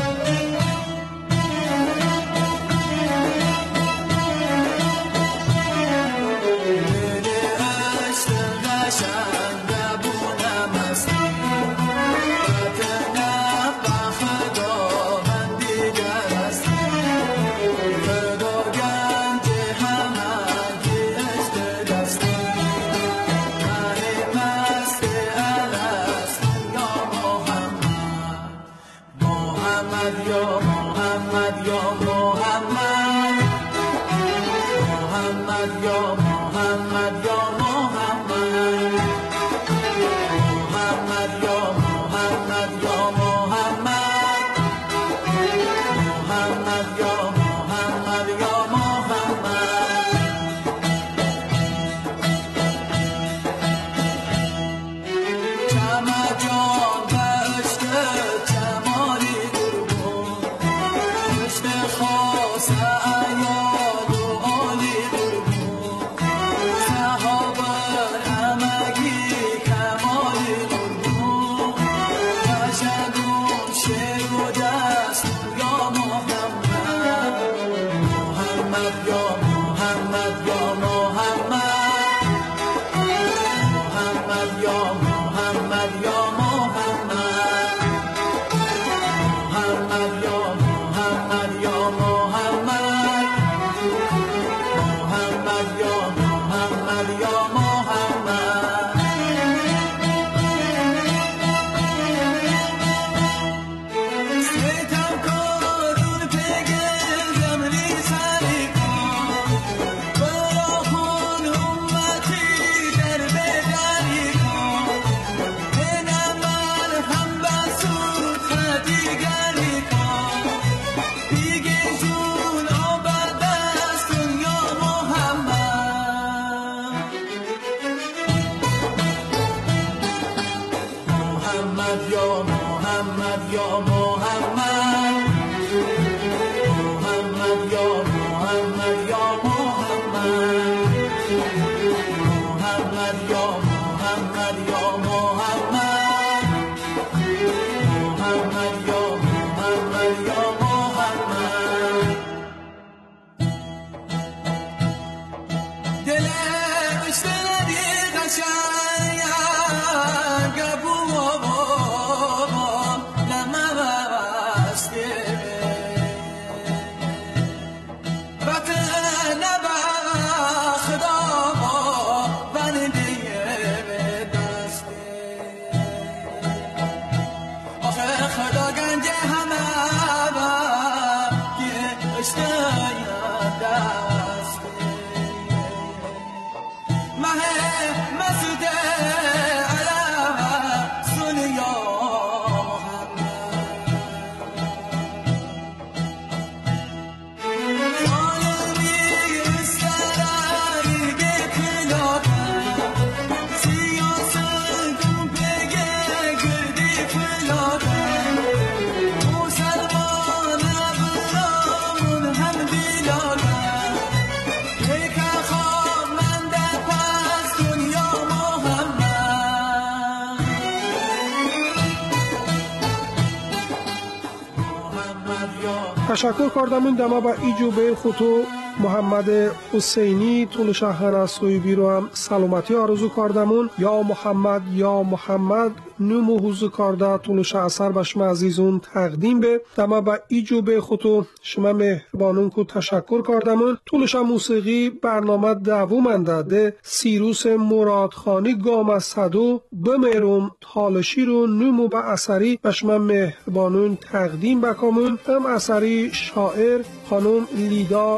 S6: تشکر کردم دما با ایجو به خودو محمد حسینی طولشا هنسوی بیرو هم سلامتی آرزو کردمون. یا محمد یا محمد نمو حضور کرده طولشا اثر به شما عزیزون تقدیم به دما با ایجو به خودو شما مهربانون کو تشکر کردمون. طولشا موسیقی برنامه دومنده ده سیروس مرادخانی گام از صدو بمیروم تالشی رو نمو با اثری به شما مهربانون تقدیم بکامون. هم اثری شاعر خانم لیدا موز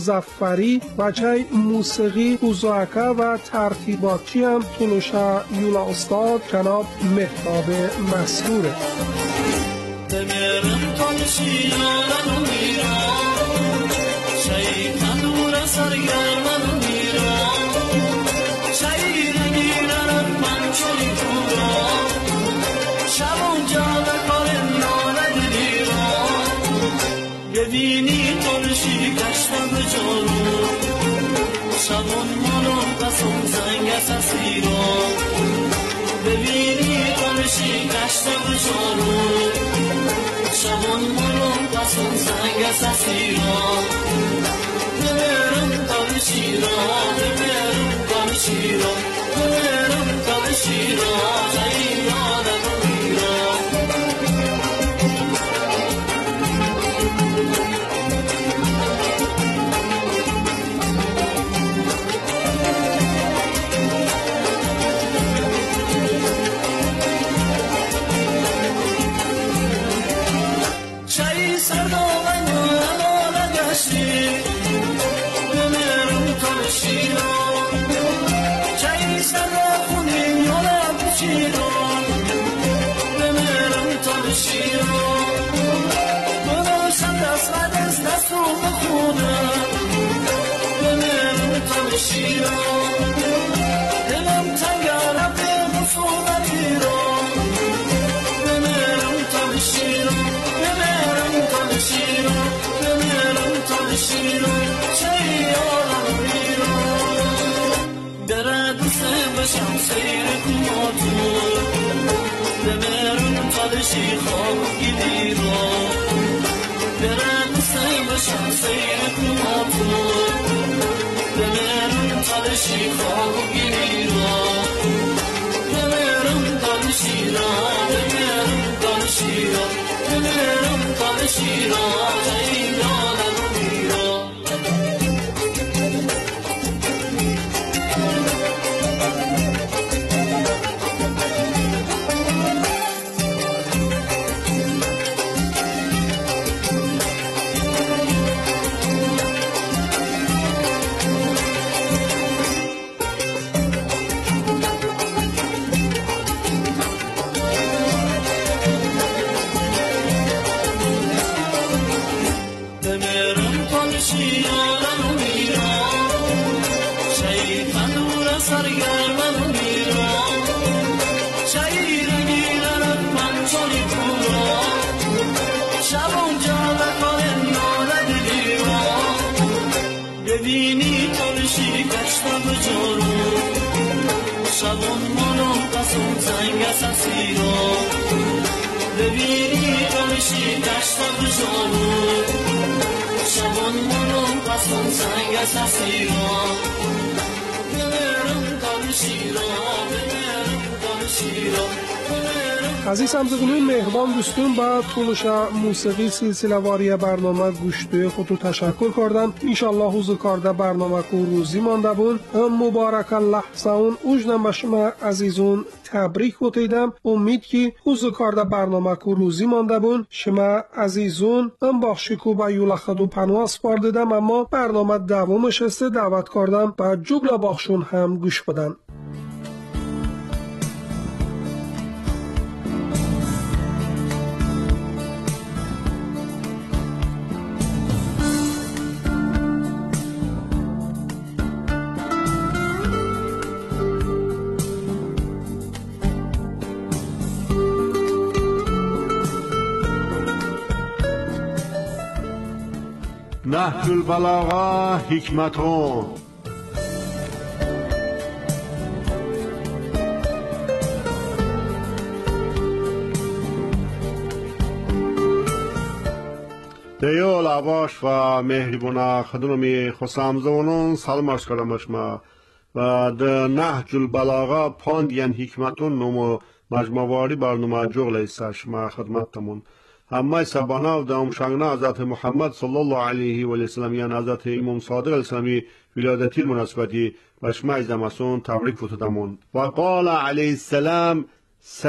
S6: مزفری و چای موسیقی اوزاکه و ترتیباتچی هم تونوشا یولا استاد جناب مهتاب مسروره.
S10: دمرم تلشی یارم میرم شیطان دور سرگرمم میرم شیر میرم من چلی دورم شبم جان کار نارد میرم ببینی تلشی گشتم جانو شبم منم قسم زنگ سسیرم ببینی تلشی گشتم جانو شبان مرم قسم زنگ سسیران بمیرم دل شیران بمیرم دل شیران بمیرم دل شیران جایی یادم میرم تلشی خواب گیرم برم سیم بشم سیر کناتو بمیرم تلشی خواب گیرم بمیرم تلشی را بمیرم تلشی را بمیرم تلشی را جایی یادم میرم ببینی تلشی گشتم جانو شبان منم قسم زنگ سسیرم ببینی تلشی گشتم جانو شبان منم قسم زنگ سسیرم بمیرم تلشی را بمیرم تلشی را
S6: عزیز همزگونین مهربان دوستون با تونوشا موسیقی سلسله واری برنامه گوشتوی خودتو تشکر کردم. انشالله حضور کرده برنامه کو روزی مانده بون مبارک لحظه اون اوجنم به شما عزیزون تبریک بوتیدم. امید که حضور کرده برنامه کو روزی مانده بون شما عزیزون ام باخشی کو با یولا خدو پنواز پاردیدم اما برنامه دوامش است دعوت کردم با جگل باخشون هم گوش بدن.
S8: نهج البلاغه حکمتون دیو لاباش و مهربونا خدمت خسامزونون سلام عرض کردم به شما و در نهج البلاغه پاندین حکمتون نمو مجموعی برنامه جغل است شما خدمتتون همه سبانا و دام شنگنا حضرت محمد صلی الله علیه و سلم یعنی حضرت امام صادق الاسلامی ولادتی مناسبتی و شما از دمسون تبریک فتدمون و قال علیه السلام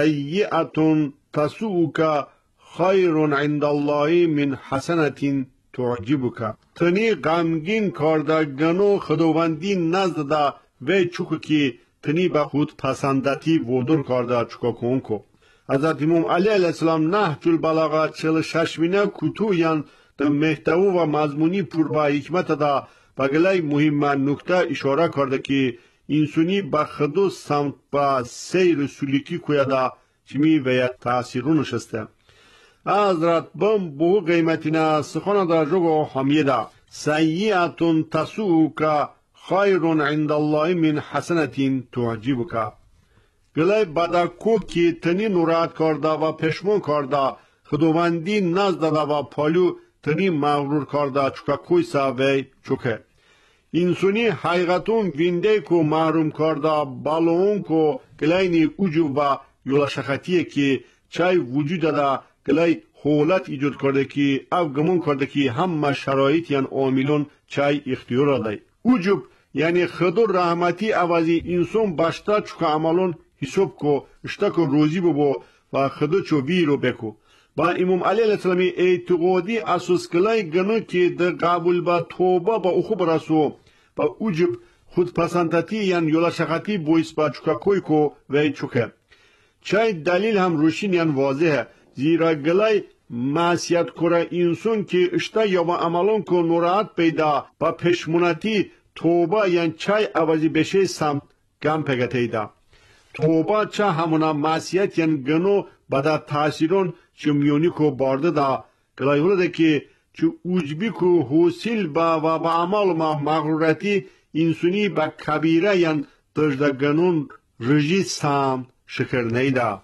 S8: سیئت تسوک خیر عند الله من حسنة تعجبك تنی غمگین کارده گنو خداوندی نزد دا و چوکو که تنی به خود پسندتی ودور کارده چوکا کنکو حضرت امام علی علیه السلام نهج البلاغه چهل و ششمینه کتویان در محتوا و مضمونی پر با حکمت دا بگلای مهم نکته اشاره کرده که انسانی به خود سمت با سیر سلوکی کویده چمی ویت تأثیرون نشسته حضرت بم بو قیمتینا سخانه در جگو حمیده سیئتون تسوک خیر عند الله من حسنت تعجبک گلای بدکو که تنی نورات کرده و پشمون کرده خداوندی نزد و پالو تنی مغرور کرده چکا کوی ساوی چکه انسانی حقیقتون وینده کو محروم کرده بالون کو گلاینی اوجو و یولا شخطیه که چای وجود داده گلای حولت ایجاد کرده که او گمون کرده که همه شرایط یعنی عاملون چای اختیار داده اوجوب یعنی خدور رحمتی اوازی انسان باشتا چکا عملون حساب کو اشتا کو روزی ببو و خدو چو بیرو بکو با امام علی علیه السلامی اعتقادی اساس کلای گنو که در قبول با توبه با اخو برسو با اوجب خود پسندتی یعنی یولا شخطی بویس با چکا کوی کو وی چکه چای دلیل هم روشین یعنی واضحه زیرا گلای معصیت کره انسان که اشتا یا با عملون کو نوراحت پیدا با پشمونتی توبه یعنی چای عوضی بشه سمت گم پگته ایده توبه چه همونا معصیت یعنی گنو بدا تاثیرون چه میونی کو بارده دا گلای ولده که چه اوجبی کو حوصیل با و با عمل ما مغرورتی انسانی با کبیره یعنی دجده گنون رجی سام شکر نیده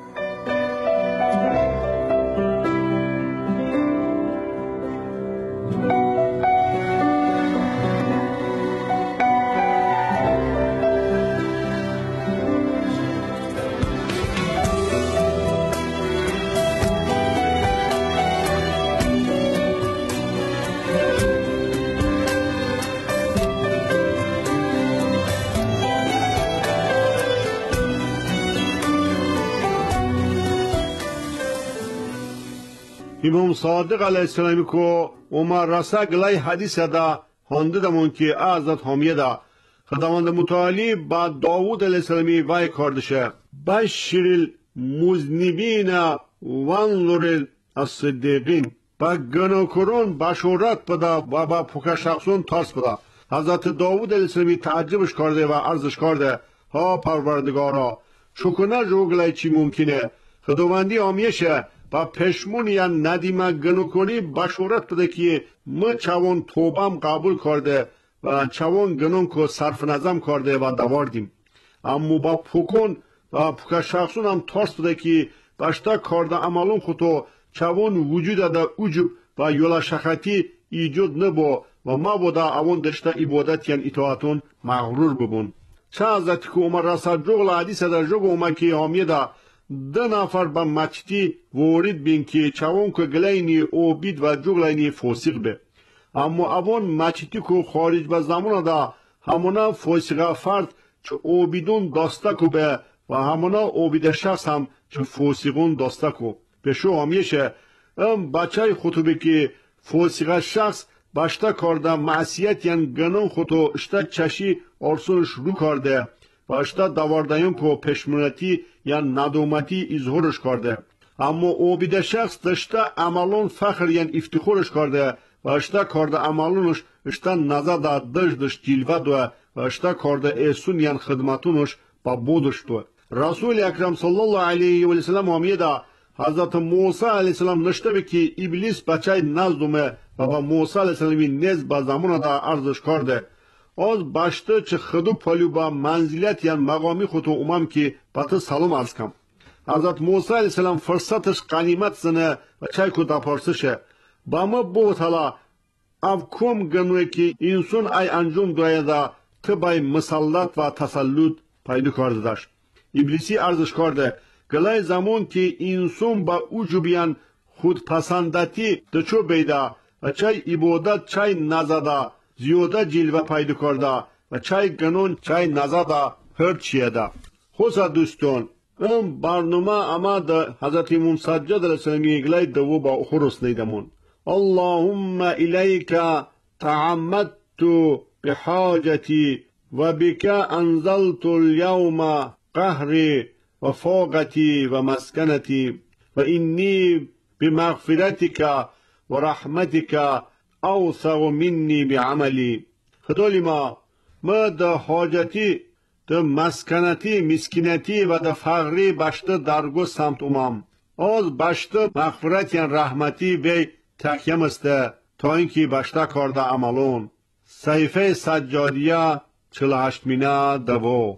S8: امام صادق علیه السلامی کو عمر رسا گلای حدیث دا هنده دمون که حضرت حامیه دا خداوند متعالی با داوود علیه السلامی وای کردشه بشر المذنبین وانظر الصدیقین با گناهکاران بشارت بده و با پوکا شخصون ترس بده حضرت داوود علیه السلامی تعجبش کرده و عرضش کرده ها پروردگارا چکنه جو گلای چی ممکنه خداوندی آمیشه با پشمون یا ندیمه گناه بشورت بده که ما چوان توبم قبول کرده و چوان گناه کو صرف نظم کرده و دواردیم اما با پوکون و پوکا شخصون هم ترس بده که باشتا کرده عملون خودو چوان وجود ده اوجب و یولا شخطی ایجاد نبو و ما بودا اوان دشتا عبادت یعنی اطاعتون مغرور ببون چه حضرت که عمر رسا جغل حدیث در جغل عمر که حامیه ده ده نفر با مچتی وارد بین که چوان که گلینی او بید و جغلینی فوسیق به اما اوان مچتی که خارج به زمان ده همونا فوسیقه فرد چه او بیدون داسته که به و همونا او بیده شخص هم چه فوسیقون داسته که به شو همیشه ام بچه خطوبه که فوسیقه شخص باشتا کرده معصیت یعنی گناه خودو اشتا چشی ارسونش رو کرده و اشتا دواردهیم که پشمونتی یا ندومتی اظهارش کرده اما او بیده شخص داشته عملون فخر یعنی افتخارش کرده و اشتا کرده عملونش اشتا نزده دشدش جلوه دوه و اشتا کرده ایسون یعنی خدمتونش با بودش دوه رسول اکرم صلی الله علیه و سلم همیده حضرت موسی علیه السلام نشته به که ابلیس بچه نزدومه و با موسی علیه السلامی نز با زمان دا عرضش کرده از باشته چه خدو پالو با منزلیت یا مقامی خودو امام که بطه سلام عرض کم حضرت موسی علیه السلام فرصتش قنیمت زنه و چای که دا پرسشه با ما بود حالا او کم گنوه که انسان ای انجام دویه دا تبای مسلط و تسلط پیدا کرده داشت ابلیسی عرضش کرده گلای زمان که انسان با اوجوبیان خود پسندتی دچو بیده و چای عبادت چای نزده زیاده جلوه پیدا کرده و چای گنون چای نزده هر چیه ده خوصا دوستان ام برنامه اما ده حضرت امام سجاد علیه السلامی گلای دو با خروس نیدمون اللهم إليك تعمدت بحاجتي وبك أنزلت اليوم قهري وفوقتي ومسكنتي وإني بمغفرتك ورحمتك أوسع مني بعملي. خدای ما ما د حاجتی د مسکنتی مسکینتی و د فقری بشته درگو سمت امام از بشته مغفرتی رحمتی وی تکیم است تا اینکه بشته کارده عملون. صحیفه سجادیه چهل و هشت مینه دو.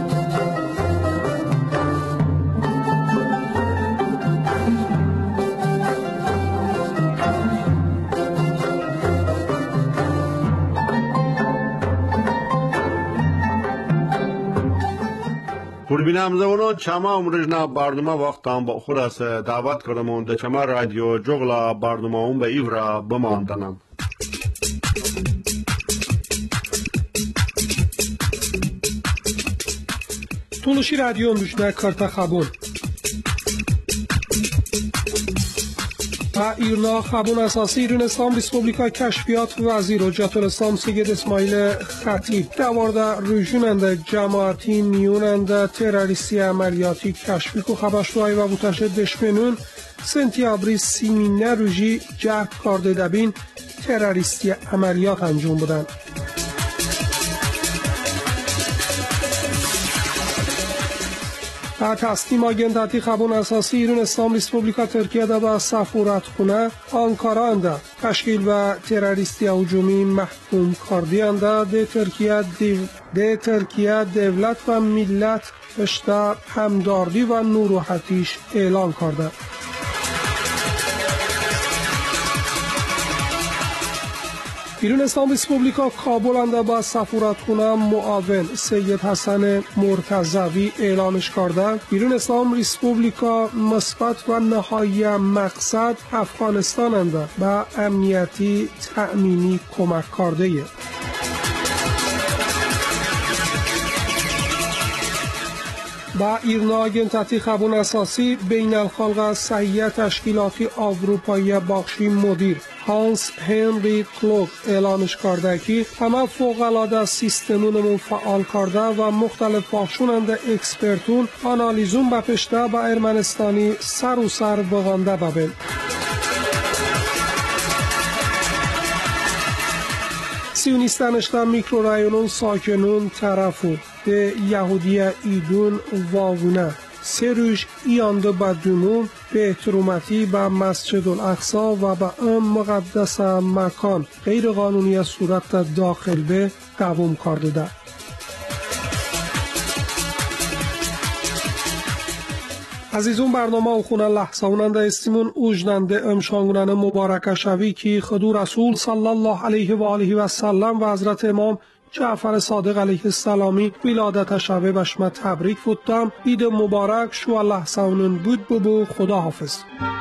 S8: بینم زبانان چما امروزنا برنامه وقتم با خود است دعوت کردم در چما رادیو جغلا برنامه اون به ایورا بماندنم.
S6: تونوشی رادیو امروزنا کارتا خابون و ایرنا خابون اساسی ایران اسلام ریسپوبلیکا کشفیات وزیر حجت الاسلام سید اسماعیل خطیب دوارده روشوننده جماعتی میوننده تروریستی عملیاتی کشفی که خبشتوهای و بوتش دشمنون سنتیابری سیمینه روژی جرد کارده دبین تروریستی عملیات انجام بودن. تسلیم آگنداتی خبون اساسی ایران اسلام ریسپوبلیکا ترکیه ده به سفارت خونه آنکارا انده تشکیل و تروریستی هجومی محکوم کردی انده ده ترکیه ده ترکیه دولت و ملت اشته همدردی و نوروحتیش اعلان کرده. ایران اسلام ریسپوبلیکا کابل انده با سفارتخانه معاون سید حسن مرتضوی اعلانش کرده ایران اسلام ریسپوبلیکا مثبت و نهایی مقصد افغانستان انده با امنیتی تأمینی کمک کرده ایه. با ایرنا آگنتاتی خبون اساسی بین الخلق صحیح تشکیلاتی اروپایی بخشی مدیر هانس هنری کلوک اعلانش کرده که همه فوق‌العاده سیستمونمون فعال کرده و مختلف بخشوننده اکسپرتون آنالیزون بپشته با ارمنستانی سر و سر بغانده ببین. سیونیستانشتا میکرورایونون ساکنون طرفو به یهودی ایدون واوونه سه روز ایانده بدونون به احترامتی به مسجد الاقصا و به ام مقدس مکان غیر قانونی صورت داخل به قوم کرده ده. عزیزون برنامه او خونه لحظه اوننده استیمون اوجننده امشانگونن مبارک شوی که خدو رسول صلی الله علیه و آله و سلم و حضرت امام جعفر صادق علیه السلامی ولادت شوه بشمه تبریک فوتم. عید مبارک شو لحظه اونن بود ببو خدا حافظ.